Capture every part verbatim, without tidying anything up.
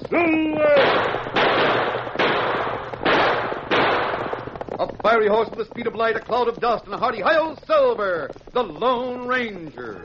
Silver! A fiery horse with the speed of light, a cloud of dust, and a hearty hi-yo, Silver, the Lone Ranger.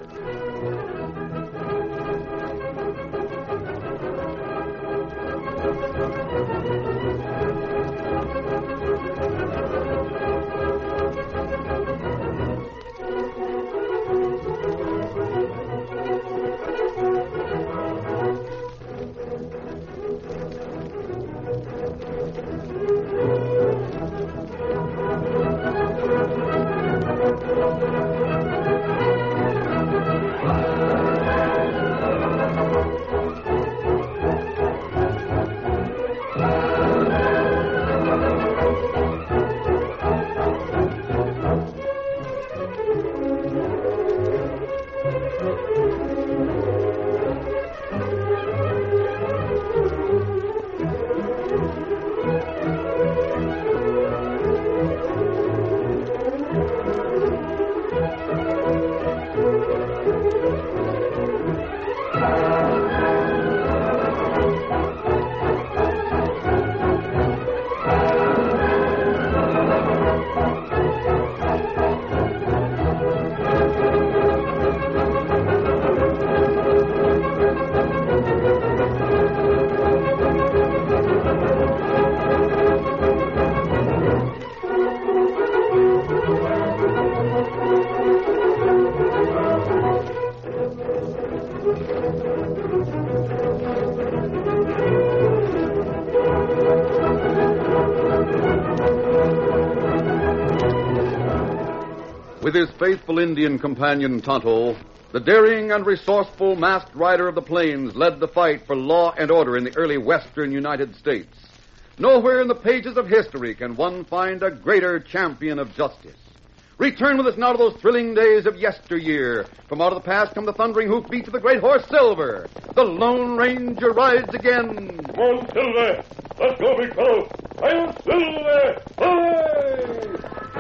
With his faithful Indian companion Tonto, the daring and resourceful masked rider of the plains led the fight for law and order in the early western United States. Nowhere in the pages of history can one find a greater champion of justice. Return with us now to those thrilling days of yesteryear. From out of the past come the thundering hoofbeats of the great horse Silver. The Lone Ranger rides again. Come on, Silver. Let's go, big fellow. Hi-yo, Silver! Hooray!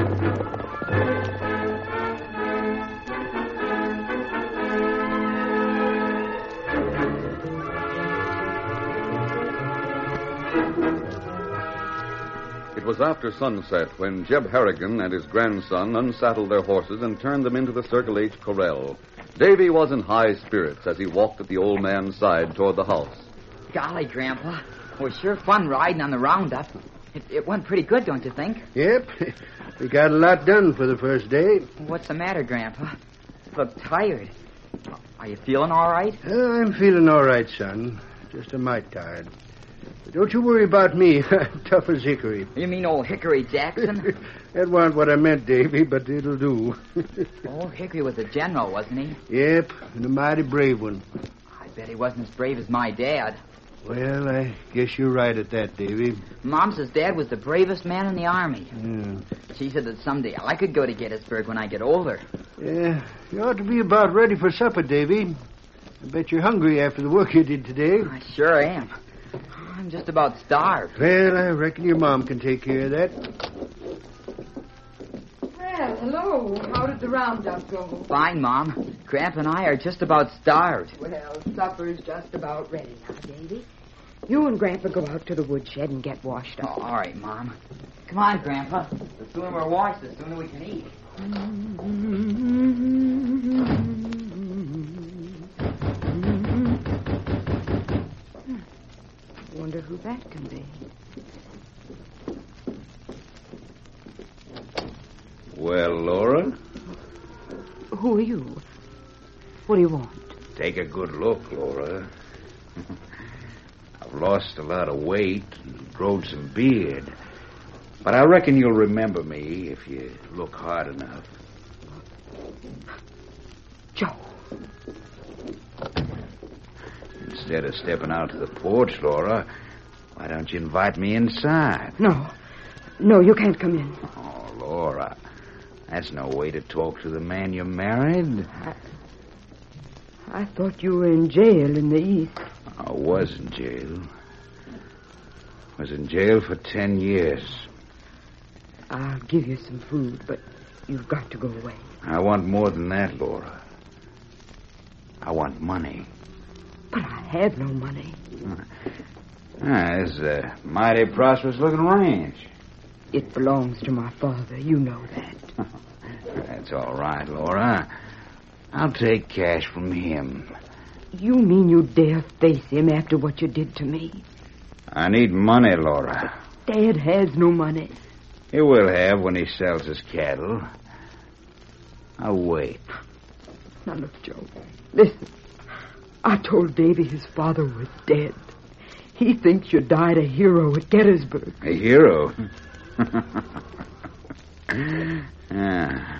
It was after sunset when Jeb Harrigan and his grandson unsaddled their horses and turned them into the Circle H corral. Davy was in high spirits as he walked at the old man's side toward the house. Golly, Grandpa. It was sure fun riding on the roundup. It, it went pretty good, don't you think? Yep. We got a lot done for the first day. What's the matter, Grandpa? You look tired. Are you feeling all right? Uh, I'm feeling all right, son. Just a mite tired. But don't you worry about me. I'm tough as hickory. You mean old Hickory Jackson? That wasn't what I meant, Davy, but it'll do. Old Hickory was a general, wasn't he? Yep, and a mighty brave one. I bet he wasn't as brave as my dad. Well, I guess you're right at that, Davy. Mom says Dad was the bravest man in the Army. Yeah. She said that someday I could go to Gettysburg when I get older. Yeah, you ought to be about ready for supper, Davy. I bet you're hungry after the work you did today. I sure am. I'm just about starved. Well, I reckon your mom can take care of that. Well, hello. How did the roundup go? Fine, Mom. Gramp and I are just about starved. Well, supper's just about ready now, Davy. You and Grandpa go out to the woodshed and get washed Oh, up. all right, Mom. Come on, Grandpa. The sooner we're washed, the sooner we can eat. Wonder who that can be. Well, Laura? Who are you? What do you want? Take a good look, Laura. I've lost a lot of weight and grown some beard. But I reckon you'll remember me if you look hard enough. Joe. Instead of stepping out to the porch, Laura, why don't you invite me inside? No. No, you can't come in. Oh, Laura, that's no way to talk to the man you married. I, I thought you were in jail in the East. I was in jail. I was in jail for ten years. I'll give you some food, but you've got to go away. I want more than that, Laura. I want money. But I have no money. Ah, this is a mighty prosperous-looking ranch. It belongs to my father. You know that. That's all right, Laura. I'll take cash from him. You mean you dare face him after what you did to me? I need money, Laura. Dad has no money. He will have when he sells his cattle. I'll wait. Now, look, Joe. Listen. I told Davy his father was dead. He thinks you died a hero at Gettysburg. A hero? Yeah.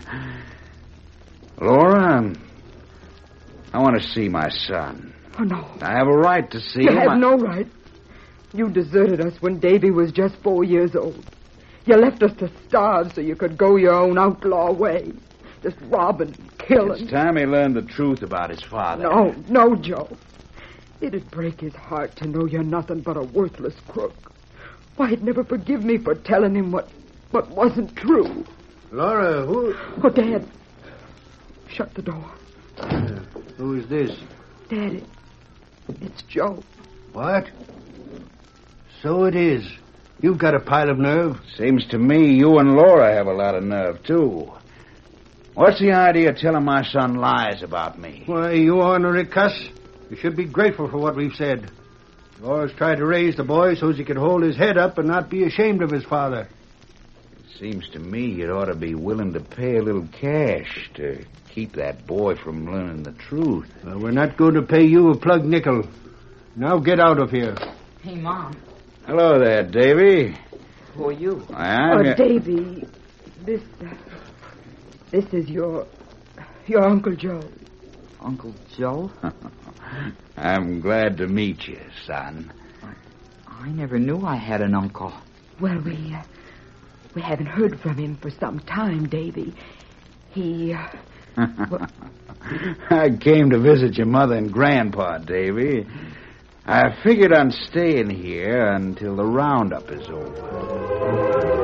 Laura, I want to see my son. Oh, no. I have a right to see You him. have I... no right. You deserted us when Davy was just four years old. You left us to starve so you could go your own outlaw way. Just robbing, killing. It's time he learned the truth about his father. No, no, Joe. It'd break his heart to know you're nothing but a worthless crook. Why, he'd never forgive me for telling him what, what wasn't true. Laura, who... Oh, Dad. Shut the door. Uh, who is this? Dad, it, it's Joe. What? So it is. You've got a pile of nerve. Seems to me you and Laura have a lot of nerve, too. What's the idea of telling my son lies about me? Why, you ornery cuss. You should be grateful for what we've said. Laura's tried to raise the boy so he could hold his head up and not be ashamed of his father. It seems to me you'd ought to be willing to pay a little cash to keep that boy from learning the truth. Well, we're not going to pay you a plug nickel. Now get out of here. Hey, Mom. Hello there, Davy. Who are you? I'm Oh, your- Davy, this... Uh, this is your... your Uncle Joe. Uncle Joe? I'm glad to meet you, son. I never knew I had an uncle. Well, we... Uh, we haven't heard from him for some time, Davy. He... Uh, well, I came to visit your mother and grandpa, Davy. I figured on staying here until the roundup is over.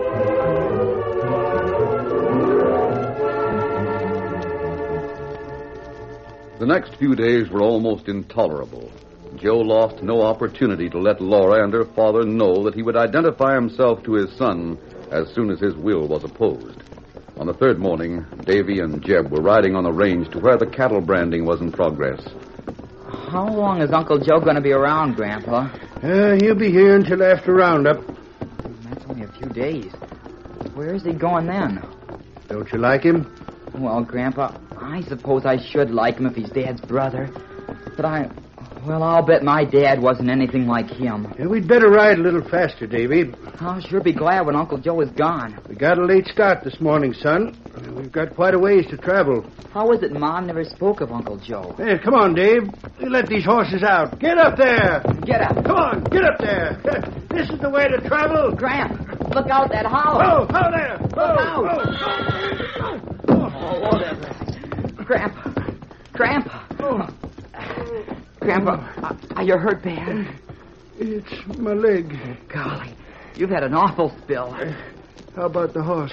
The next few days were almost intolerable. Joe lost no opportunity to let Laura and her father know that he would identify himself to his son as soon as his will was opposed. On the third morning, Davy and Jeb were riding on the range to where the cattle branding was in progress. How long is Uncle Joe going to be around, Grandpa? Uh, he'll be here until after roundup. That's only a few days. Where is he going then? Don't you like him? Well, Grandpa, I suppose I should like him if he's Dad's brother. But I... Well, I'll bet my dad wasn't anything like him. Yeah, we'd better ride a little faster, Davy. I'll sure be glad when Uncle Joe is gone. We got a late start this morning, son. We've got quite a ways to travel. How is it Mom never spoke of Uncle Joe? Hey, come on, Dave. You let these horses out. Get up there. Get up. Come on, get up there. This is the way to travel. Gramp, look out that hollow. Oh, oh there. Look Oh, out. oh, oh. Oh, whatever. Grandpa. Grandpa. Oh. Grandpa, uh, are you hurt bad? It's my leg. Golly, you've had an awful spill. How about the horse?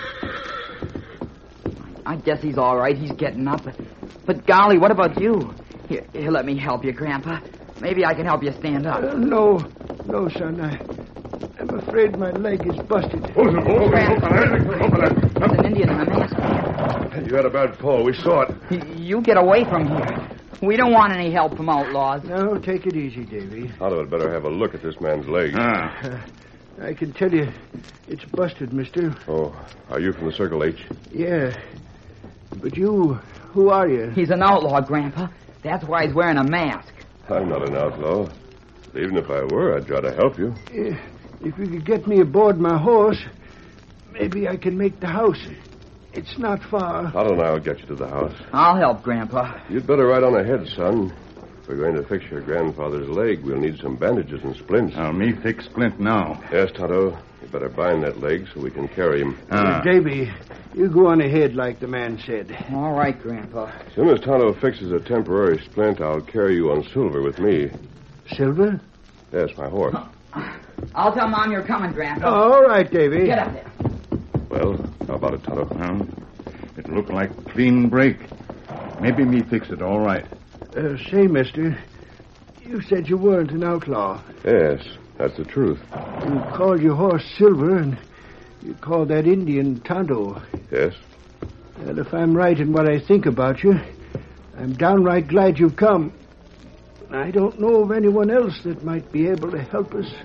I guess he's all right. He's getting up. But, but golly, what about you? Here, here, let me help you, Grandpa. Maybe I can help you stand up. Uh, no, no, son. I, I'm afraid my leg is busted. Oh, oh, There's an Indian in a mask. You had a bad fall. We saw it. Y- You get away from here. We don't want any help from outlaws. No, take it easy, Davy. Tonto had better have a look at this man's leg. Ah. Uh, I can tell you, it's busted, mister. Oh, are you from the Circle H? Yeah. But you, who are you? He's an outlaw, Grandpa. That's why he's wearing a mask. I'm not an outlaw. Even if I were, I'd try to help you. Uh, if you could get me aboard my horse, maybe I can make the house. It's not far. Tonto and I'll get you to the house. I'll help, Grandpa. You'd better ride on ahead, son. If we're going to fix your grandfather's leg, we'll need some bandages and splints. Now, me fix splint now. Yes, Tonto. You better bind that leg so we can carry him. Ah. Uh, Davy, you go on ahead like the man said. All right, Grandpa. As soon as Tonto fixes a temporary splint, I'll carry you on Silver with me. Silver? Yes, my horse. I'll tell Mom you're coming, Grandpa. All right, Davy. Get up there. Well, how about it, Tonto? Well, it look like clean break. Maybe me fix it all right. Uh, say, mister, You said you weren't an outlaw. Yes, that's the truth. You called your horse Silver, and you called that Indian Tonto. Yes? Well, if I'm right in what I think about you, I'm downright glad you've come. I don't know of anyone else that might be able to help us.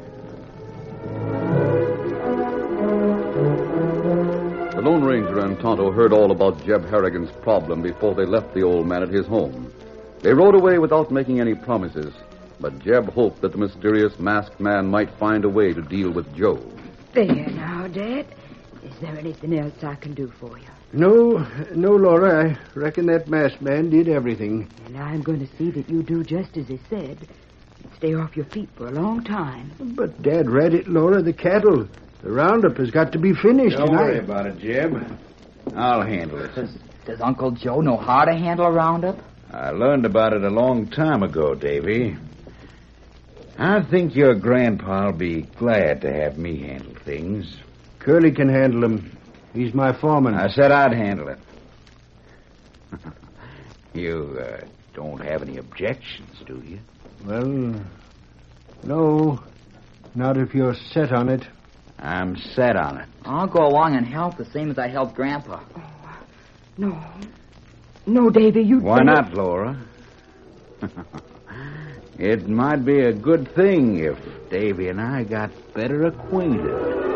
The Lone Ranger and Tonto heard all about Jeb Harrigan's problem before they left the old man at his home. They rode away without making any promises, but Jeb hoped that the mysterious masked man might find a way to deal with Joe. There now, Dad. Is there anything else I can do for you? No, no, Laura. I reckon that masked man did everything. And I'm going to see that you do just as he said. Stay off your feet for a long time. But Dad read it, Laura. The cattle. The roundup has got to be finished. Don't and worry I... about it, Jeb. I'll handle it. Does, does Uncle Joe know how to handle a roundup? I learned about it a long time ago, Davy. I think your grandpa'll be glad to have me handle things. Curly can handle them. He's my foreman. I said I'd handle it. You uh, don't have any objections, do you? Well, no. Not if you're set on it. I'm set on it. I'll go along and help the same as I helped Grandpa. No. No, Davy, you Why don't. not, Laura? It might be a good thing if Davy and I got better acquainted.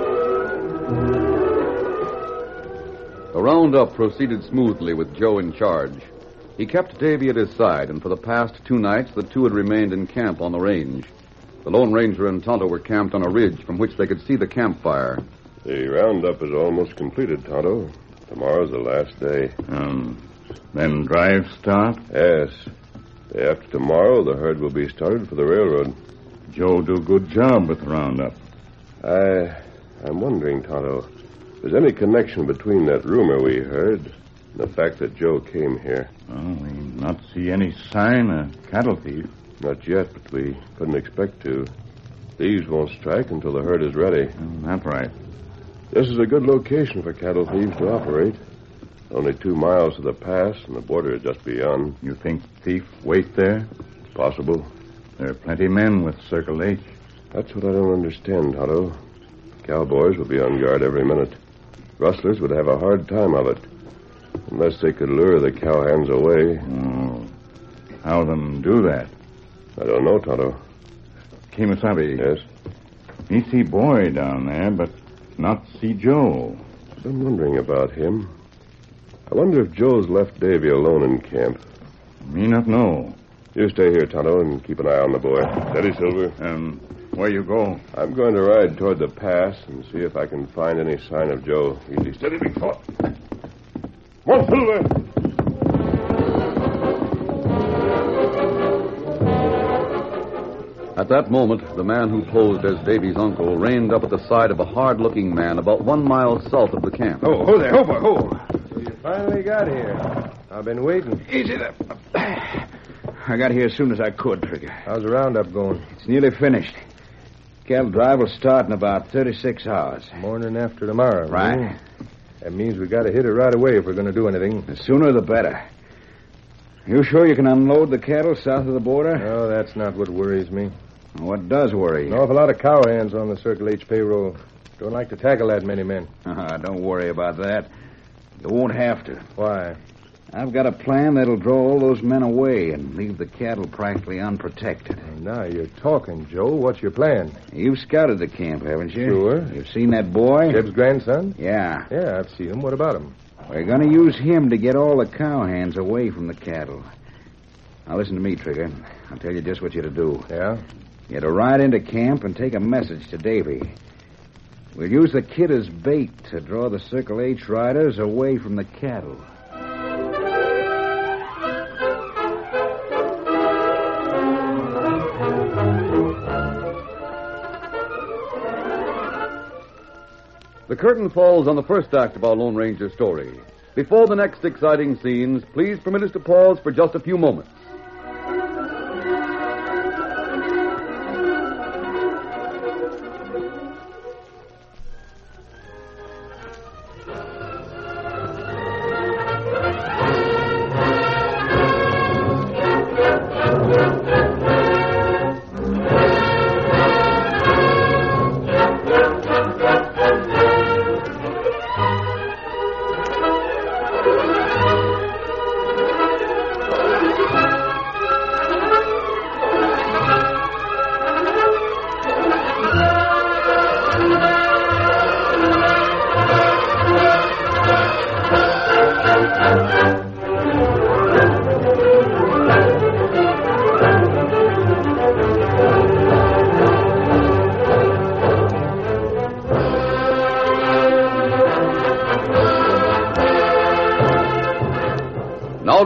The roundup proceeded smoothly with Joe in charge. He kept Davy at his side, and for the past two nights the two had remained in camp on the range. The Lone Ranger and Tonto were camped on a ridge from which they could see the campfire. The roundup is almost completed, Tonto. Tomorrow's the last day. Um, then drive start? Yes. Day after tomorrow, the herd will be started for the railroad. Joe do good job with the roundup. I... I'm wondering, Tonto, if there's any connection between that rumor we heard and the fact that Joe came here. Well, we not see any sign of cattle thief. Not yet, but we couldn't expect to. Thieves won't strike until the herd is ready. Oh, that's right. This is a good location for cattle thieves to operate. Only two miles to the pass, and the border is just beyond. You think thief wait there? It's possible. There are plenty men with Circle H. That's what I don't understand, Tonto. Cowboys will be on guard every minute. Rustlers would have a hard time of it, unless they could lure the cowhands away. Oh. How them do that? I don't know, Tonto. Kimasabi. Yes? Me see boy down there, but not see Joe. I've been wondering about him. I wonder if Joe's left Davy alone in camp. Me not know. You stay here, Tonto, and keep an eye on the boy. Steady, Silver. Um, where you go? I'm going to ride toward the pass and see if I can find any sign of Joe. Easy, steady, big fella. Come on, Silver! At that moment, the man who posed as Davy's uncle reined up at the side of a hard-looking man about one mile south of the camp. Oh, hold there, hold, hold. So you finally got here. I've been waiting. Easy there. I got here as soon as I could, Trigger. How's the roundup going? It's nearly finished. Cattle drive will start in about thirty-six hours. Morning after tomorrow. Right. Hmm? That means we got to hit it right away if we're going to do anything. The sooner the better. You sure you can unload the cattle south of the border? No, that's not what worries me. What does worry you? An awful lot of cowhands on the Circle H payroll. Don't like to tackle that many men. Uh, don't worry about that. You won't have to. Why? I've got a plan that'll draw all those men away and leave the cattle practically unprotected. Now you're talking, Joe. What's your plan? You've scouted the camp, haven't you? Sure. You've seen that boy? Jeb's grandson? Yeah. Yeah, I've seen him. What about him? We're going to use him to get all the cowhands away from the cattle. Now, listen to me, Trigger. I'll tell you just what you're to do. Yeah? You're to ride into camp and take a message to Davy. We'll use the kid as bait to draw the Circle H riders away from the cattle. The curtain falls on the first act of our Lone Ranger story. Before the next exciting scenes, please permit us to pause for just a few moments.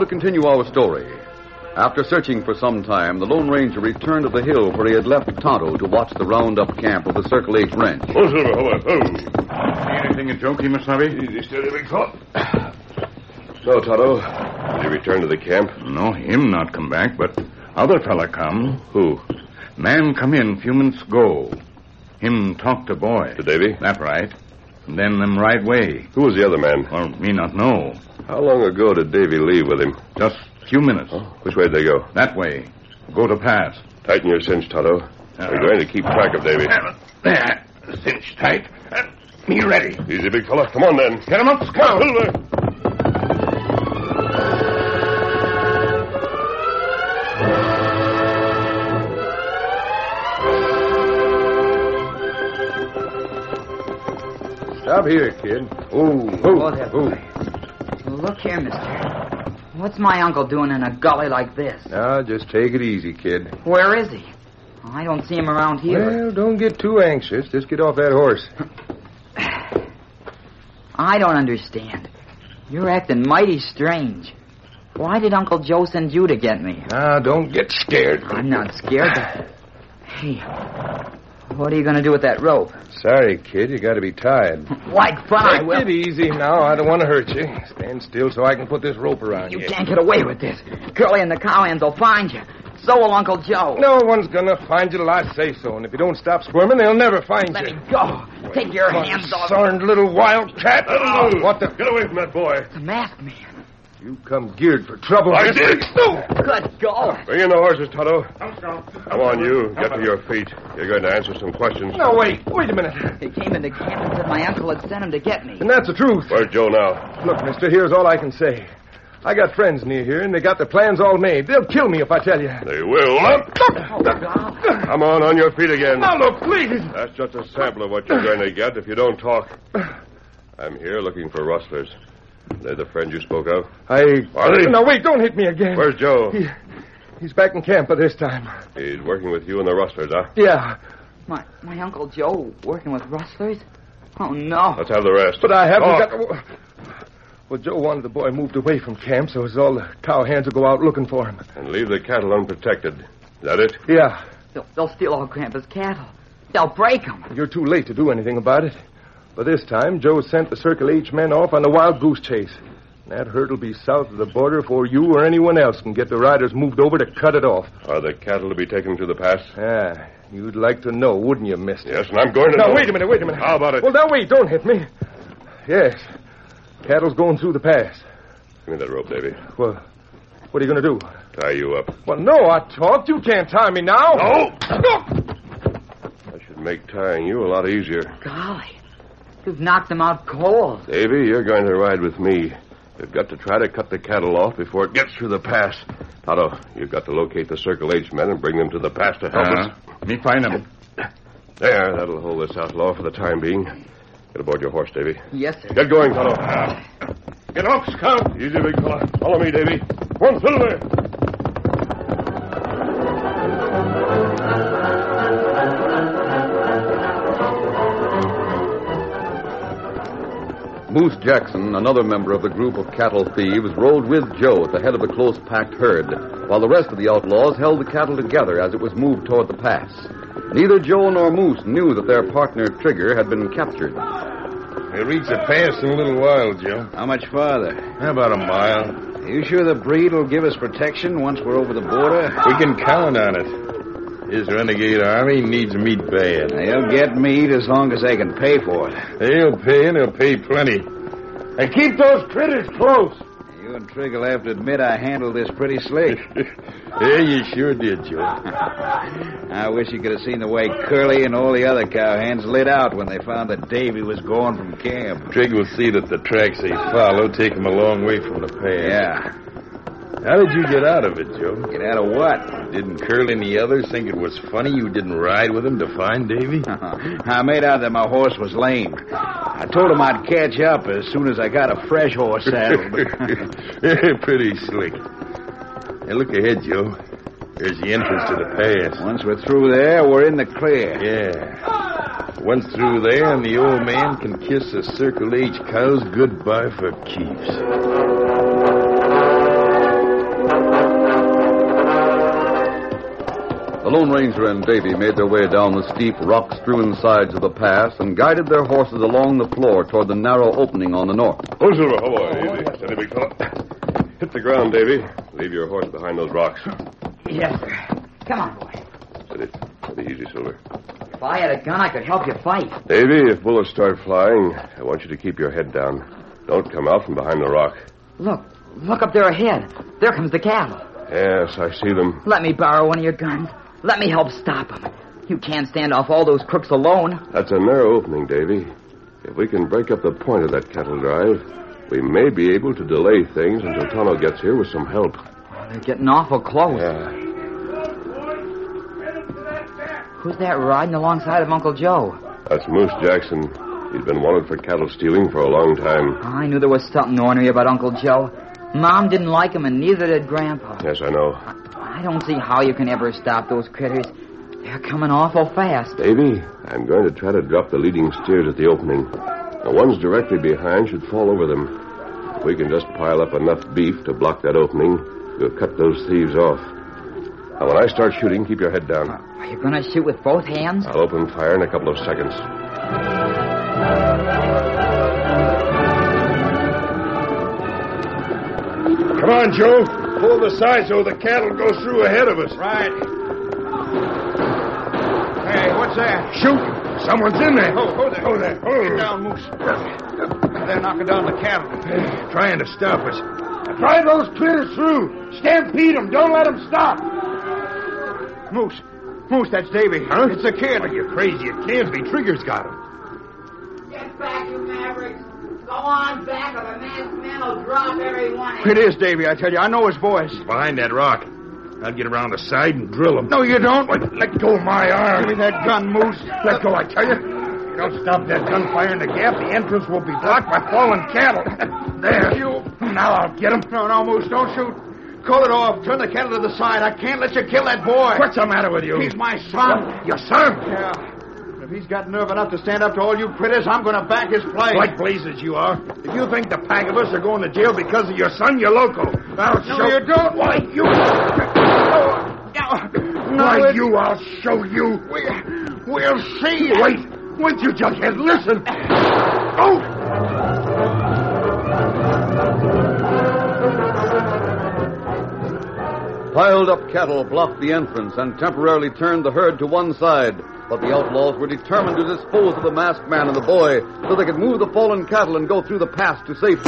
to continue our story. After searching for some time, the Lone Ranger returned to the hill where he had left Tonto to watch the roundup camp of the Circle H Ranch. Oh, Silver, hold on. Oh. See anything a joke, Kimasabi? Easy, steady, big fella. So, Tonto, did he return to the camp? No, him not come back, but other fella come. Who? Man come in few minutes ago. Him talk to boy. To Davy? That right. And then them right way. Who was the other man? Well, me not know. How long ago did Davy leave with him? Just few minutes. Oh, which way did they go? That way. Go to pass. Tighten your cinch, Tonto. Uh, We're going to keep track of Davy. There. Cinch tight. Uh, me ready. Easy, big fella. Come on, then. Get him up, Scout. Silver. Stop here, kid. Oh, oh, there, oh. Well, look here, mister. What's my uncle doing in a gully like this? Now, just take it easy, kid. Where is he? I don't see him around here. Well, don't get too anxious. Just get off that horse. I don't understand. You're acting mighty strange. Why did Uncle Joe send you to get me? Now, don't get scared. I'm not scared. But... Hey, what are you going to do with that rope? Sorry, kid. You got to be tied. Like fun, I Take will. it easy now. I don't want to hurt you. Stand still so I can put this rope around you. You can't get away with this. Curly and the cowhands will find you. So will Uncle Joe. No one's going to find you till I say so. And if you don't stop squirming, they'll never find Let you. me go. Take your hands off. Concerned little wildcat. Oh, What the... Get away from that boy. The masked man. You come geared for trouble. I did. Good go. Bring in the horses, Tonto. Come on, you. Get to your feet. You're going to answer some questions. No, wait. Wait a minute. He came into camp and said my uncle had sent him to get me. And that's the truth. Where's Joe now? Look, mister, here's all I can say. I got friends near here, and they got their plans all made. They'll kill me if I tell you. They will. Up. Oh, God. Come on, on your feet again. Now, look, please. That's just a sample of what you're going to get if you don't talk. I'm here looking for rustlers. They're the friends you spoke of? I... Are they? No, wait, don't hit me again. Where's Joe? He, he's back in camp by this time. He's working with you and the rustlers, huh? Yeah, My my Uncle Joe working with rustlers? Oh, no. Let's have the rest. but I haven't Talk. got... Well, Joe wanted the boy moved away from camp, so as all the cowhands will go out looking for him. And leave the cattle unprotected. Is that it? Yeah, They'll, they'll steal all Grandpa's cattle. They'll break them. you're too late to do anything about it. By this time, Joe sent the Circle H men off on a wild goose chase. That herd will be south of the border before you or anyone else can get the riders moved over to cut it off. Are the cattle to be taken to the pass? Ah, you'd like to know, wouldn't you, mister? Yes, and I'm going to Now, know. wait a minute, wait a minute. How about it? Well, now, wait, don't hit me. Yes, cattle's going through the pass. Give me that rope, Davy. Well, what are you going to do? Tie you up. Well, no, I talked. You can't tie me now. No. No. I should make tying you a lot easier. Golly. You've knocked them out cold. Davy, you're going to ride with me. You've got to try to cut the cattle off before it gets through the pass. Tonto, you've got to locate the Circle H men and bring them to the pass to help Uh, us. me find him. There, that'll hold this outlaw for the time being. Get aboard your horse, Davy. Yes, sir. Get going, Tonto. Get off, Scout. Easy, big fella. Follow me, Davy. One Silver. Moose Jackson, another member of the group of cattle thieves, rode with Joe at the head of the close-packed herd, while the rest of the outlaws held the cattle together as it was moved toward the pass. Neither Joe nor Moose knew that their partner, Trigger, had been captured. We'll reach the pass in a little while, Joe. How much farther? About a mile. Are you sure the breed will give us protection once we're over the border? We can count on it. His renegade army needs meat bad. They'll get meat as long as they can pay for it. They'll pay, and they'll pay plenty. And keep those critters close. You and Trigger will have to admit I handled this pretty slick. Yeah, you sure did, Joe. I wish you could have seen the way Curly and all the other cowhands lit out when they found that Davy was gone from camp. Trig will see that the tracks they follow take him a long way from the pass. Yeah. How did you get out of it, Joe? Get out of what? Didn't Curly and the others think it was funny you didn't ride with him to find Davy? I made out that my horse was lame. I told him I'd catch up as soon as I got a fresh horse saddled. Pretty slick. Hey, look ahead, Joe. There's the entrance to the pass. Once we're through there, we're in the clear. Yeah. Once through there, and the old man can kiss the Circle H cows goodbye for keeps. Lone Ranger and Davy made their way down the steep, rock-strewn sides of the pass and guided their horses along the floor toward the narrow opening on the north. Oh, Silver. Oh, boy. Easy. Steady, big fella. Hit the ground, Davy. Leave your horse behind those rocks. Yes, sir. Come on, boy. Steady. Steady easy, Silver. If I had a gun, I could help you fight. Davy, if bullets start flying, I want you to keep your head down. Don't come out from behind the rock. Look. Look up there ahead. There comes the cattle. Yes, I see them. Let me borrow one of your guns. Let me help stop them. You can't stand off all those crooks alone. That's a narrow opening, Davy. If we can break up the point of that cattle drive, we may be able to delay things until Tonto gets here with some help. They're getting awful close. Yeah. Who's that riding alongside of Uncle Joe? That's Moose Jackson. He's been wanted for cattle stealing for a long time. Oh, I knew there was something ornery about Uncle Joe. Mom didn't like him, and neither did Grandpa. Yes, I know. I don't see how you can ever stop those critters. They're coming awful fast. Davy, I'm going to try to drop the leading steers at the opening. The ones directly behind should fall over them. If we can just pile up enough beef to block that opening, we'll cut those thieves off. Now, when I start shooting, keep your head down. Are you going to shoot with both hands? I'll open fire in a couple of seconds. Come on, Joe. Pull the side so the cattle go through ahead of us. Right. Hey, what's that? Shoot! Someone's in there. Oh, hold there. Hold there. Oh. Get down, Moose. They're knocking down the cattle. Trying to stop us. Drive those critters through. Stampede them. Don't let them stop. Moose. Moose, that's Davy. Huh? It's a kid. Are you crazy? It can't be. Trigger's got him. Get back, you mavericks. Go on back, or the man's men will drop every one of you. It is Davy, I tell you. I know his voice. Behind that rock. I'll get around the side and drill him. No, you don't. Wait, let go of my arm. Give me that gun, Moose. Let go, I tell you. If you don't stop that gunfire in the gap, the entrance will be blocked by fallen cattle. There. You. Now I'll get him. No, no, Moose, don't shoot. Call it off. Turn the cattle to the side. I can't let you kill that boy. What's the matter with you? He's my son. What? Your son? Yeah. If he's got nerve enough to stand up to all you critters, I'm going to back his play. Like blazes you are. If you think the pack of us are going to jail because of your son, you're loco. I'll No, show you don't. Why, you... No, Why, it- you, I'll show you. We, we'll see. Wait. Wait, you jughead. Listen. Oh! Piled up cattle blocked the entrance and temporarily turned the herd to one side. But the outlaws were determined to dispose of the masked man and the boy so they could move the fallen cattle and go through the pass to safety.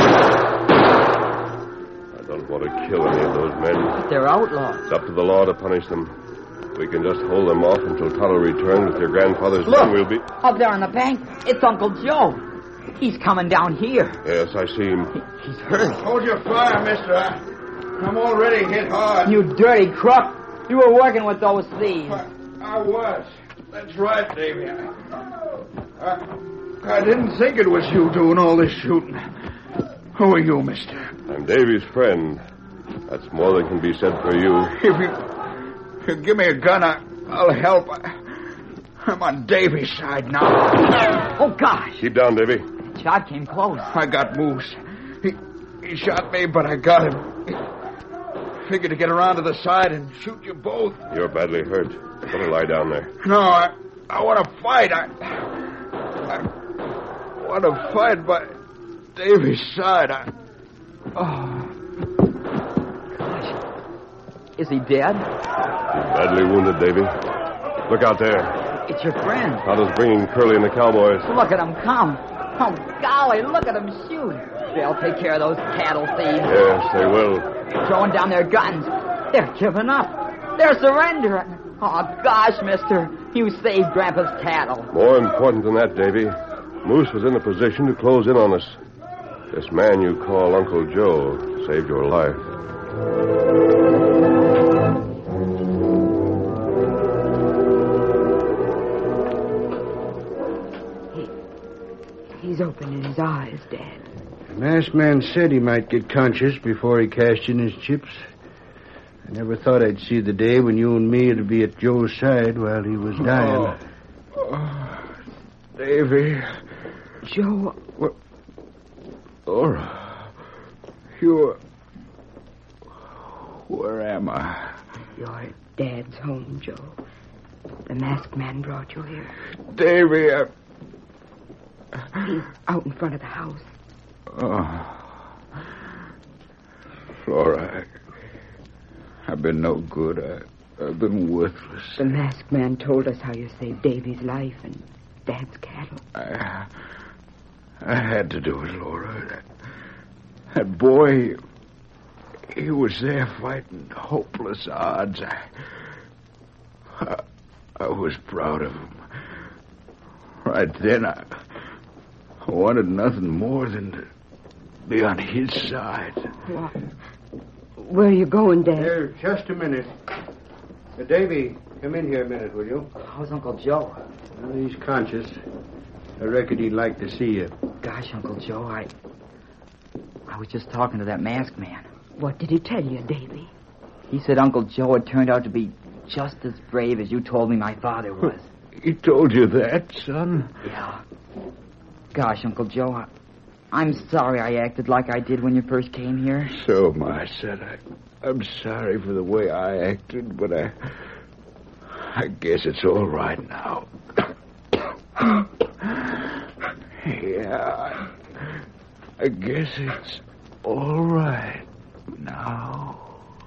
I don't want to kill any of those men. They're outlaws. It's up to the law to punish them. We can just hold them off until Tonto returns with your grandfather's Look, gun. We'll be... up there on the bank, it's Uncle Joe. He's coming down here. Yes, I see him. He's hurt. Hold your fire, mister. I'm already hit hard. You dirty crook. You were working with those thieves. I, I was. That's right, Davy. I, I, I didn't think it was you doing all this shooting. Who are you, mister? I'm Davy's friend. That's more than can be said for you. If you, if you give me a gun, I, I'll help. I, I'm on Davy's side now. Oh, gosh. Keep down, Davy. Shot came close. I got Moose. He, he shot me, but I got him. He figured to get around to the side and shoot you both. You're badly hurt. Better lie down there. No, I, I want to fight. I, I want to fight by Davy's side. I, oh. Gosh. Is he dead? Badly wounded, Davy. Look out there. It's your friend. Tonto's bringing Curly and the cowboys. Look at him come. Oh, golly, look at him shoot. They'll take care of those cattle thieves. Yes, they will. They're throwing down their guns. They're giving up. They're surrendering. Oh, gosh, mister. You saved Grandpa's cattle. More important than that, Davy, Moose was in a position to close in on us. This man you call Uncle Joe saved your life. He's opening his eyes, Dad. The masked man said he might get conscious before he cashed in his chips. I never thought I'd see the day when you and me would be at Joe's side while he was dying. Oh, oh, Davy. Joe. What? Laura. You. Where am I? You're at Dad's home, Joe. The masked man brought you here. Davy, I... He's out in front of the house. Oh. Flora, I, I've been no good. I, I've been worthless. The masked man told us how you saved Davy's life and Dad's cattle. I, I had to do it, Laura. That, that boy, he was there fighting hopeless odds. I, I, I was proud of him. Right then, I, I wanted nothing more than to be on his side. What? Where are you going, Dad? Here, just a minute. Uh, Davy, come in here a minute, will you? How's Uncle Joe? Well, he's conscious. I reckon he'd like to see you. Gosh, Uncle Joe, I... I was just talking to that masked man. What did he tell you, Davy? He said Uncle Joe had turned out to be just as brave as you told me my father was. He told you that, son? Yeah. Gosh, Uncle Joe, I, I'm sorry I acted like I did when you first came here. So am I, son. I, I'm sorry for the way I acted, but I... I guess it's all right now. Yeah, I, I guess it's all right now.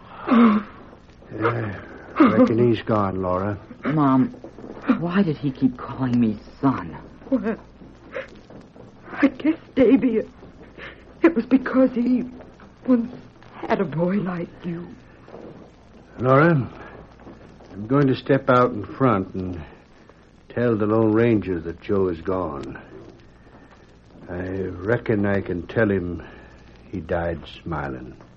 Yeah, I reckon he's gone, Laura. Mom, why did he keep calling me son? Well, I guess, Davy, it, it was because he once had a boy like you. Laura, I'm going to step out in front and tell the Lone Ranger that Joe is gone. I reckon I can tell him he died smiling.